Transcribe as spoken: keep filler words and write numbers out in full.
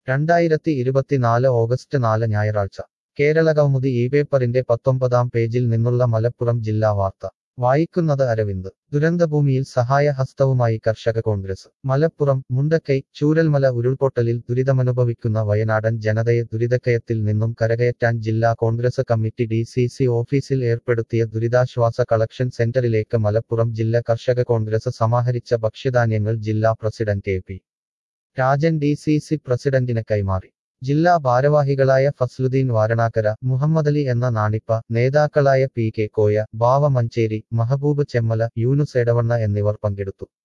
രണ്ടായിരത്തി ഇരുപത്തിനാല് ഓഗസ്റ്റ് നാല് ഞായറാഴ്ച കേരള കൗമുദി ഈ പേപ്പറിന്റെ പത്തൊമ്പതാം പേജിൽ നിന്നുള്ള മലപ്പുറം ജില്ലാ വാർത്ത വായിക്കുന്നത് അരവിന്ദ്. ദുരന്തഭൂമിയിൽ സഹായഹസ്തവുമായി കർഷക കോൺഗ്രസ് മലപ്പുറം. മുണ്ടക്കൈ ചൂരൽമല ഉരുൾപൊട്ടലിൽ ദുരിതമനുഭവിക്കുന്ന വയനാടൻ ജനതയെ ദുരിതക്കയത്തിൽ നിന്നും കരകയറ്റാൻ ജില്ലാ Congress committee D C C ഓഫീസിൽ ഏർപ്പെടുത്തിയ ദുരിതാശ്വാസ കളക്ഷൻ സെന്ററിലേക്ക് മലപ്പുറം ജില്ലാ കർഷക കോൺഗ്രസ് സമാഹരിച്ച ഭക്ഷ്യധാന്യങ്ങൾ ജില്ലാ president A P Rajan D C C പ്രസിഡന്റിന് കൈമാറി. ജില്ലാ ഭാരവാഹികളായ ഫസ്ലുദ്ദീൻ വാരണാക്കര, മുഹമ്മദലി എന്ന നാണിപ്പ, നേതാക്കളായ പി കെ കോയ, ബാവ മഞ്ചേരി, മഹബൂബ് ചെമ്മല, യൂനുസ് എടവണ്ണ എന്നിവർ പങ്കെടുത്തു.